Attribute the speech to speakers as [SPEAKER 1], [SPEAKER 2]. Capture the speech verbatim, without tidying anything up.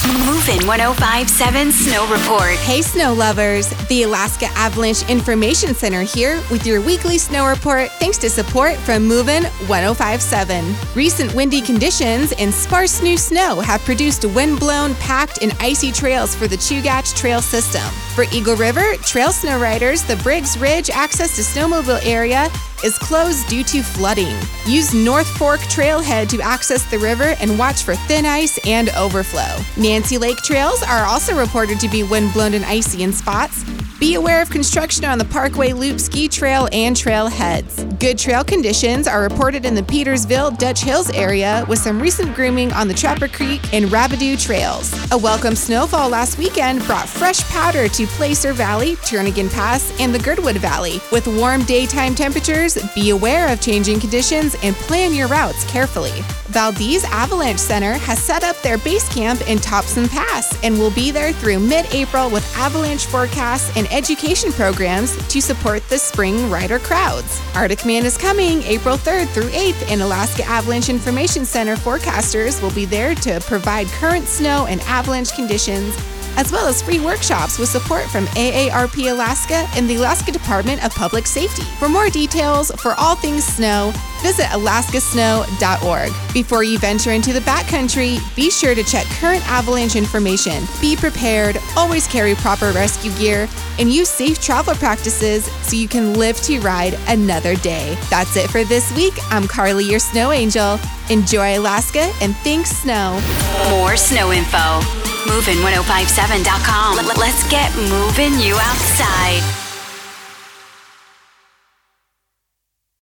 [SPEAKER 1] Moving ten fifty-seven Snow Report.
[SPEAKER 2] Hey snow lovers, the Alaska Avalanche Information Center here with your weekly snow report thanks to support from Movin' ten fifty-seven. Recent windy conditions and sparse new snow have produced wind-blown, packed, and icy trails for the Chugach Trail system. For Eagle River, trail snow riders, the Briggs Ridge access to snowmobile area is closed due to flooding. Use North Fork Trailhead to access the river and watch for thin ice and overflow. Nancy Lake trails are also reported to be windblown and icy in spots. Be aware of construction on the Parkway Loop ski trail and trailheads. Good trail conditions are reported in the Petersville, Dutch Hills area with some recent grooming on the Trapper Creek and Rabideau trails. A welcome snowfall last weekend brought fresh powder to Placer Valley, Turnagain Pass, and the Girdwood Valley. With warm daytime temperatures, be aware of changing conditions and plan your routes carefully. Valdez Avalanche Center has set up their base camp in Thompson Pass and will be there through mid-April with avalanche forecasts and education programs to support the spring rider crowds. Arctic Man is coming April third through eighth, and Alaska Avalanche Information Center forecasters will be there to provide current snow and avalanche conditions, as well as free workshops with support from A A R P Alaska and the Alaska Department of Public Safety. For more details for all things snow, visit alaska snow dot org. Before you venture into the backcountry, be sure to check current avalanche information. Be prepared, always carry proper rescue gear, and use safe travel practices so you can live to ride another day. That's it for this week. I'm Carly, your snow angel. Enjoy Alaska, and thanks, snow.
[SPEAKER 1] More snow info. Movin ten fifty-seven dot com. Let's get moving you outside.